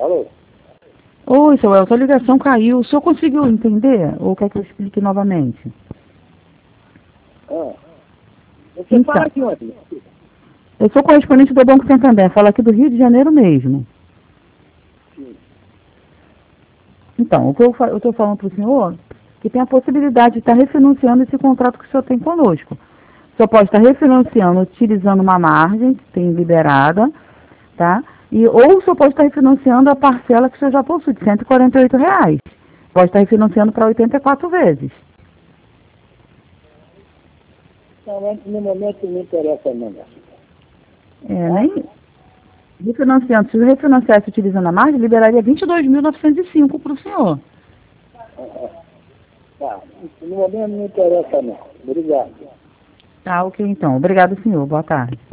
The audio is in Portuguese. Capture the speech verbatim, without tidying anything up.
Alô? Oi, seu Elton, a ligação caiu. O senhor conseguiu entender? Ou quer que eu explique novamente? Ah. Você Então. fala de onde? Eu sou correspondente do Banco Santander, falo aqui do Rio de Janeiro mesmo. Sim. Então, o que eu estou falando para o senhor, que tem a possibilidade de estar refinanciando esse contrato que o senhor tem conosco. O senhor pode estar refinanciando utilizando uma margem que tem liberada, tá? E, ou o senhor pode estar refinanciando a parcela que o senhor já possui, de cento e quarenta e oito reais. Pode estar refinanciando para oitenta e quatro vezes. Não, no momento não interessa não. É, nem... Refinanciando, se eu refinanciasse utilizando a margem, liberaria vinte e dois mil novecentos e cinco para o senhor. Tá, no momento não interessa não. Obrigado. Tá, ok então. Obrigado, senhor. Boa tarde.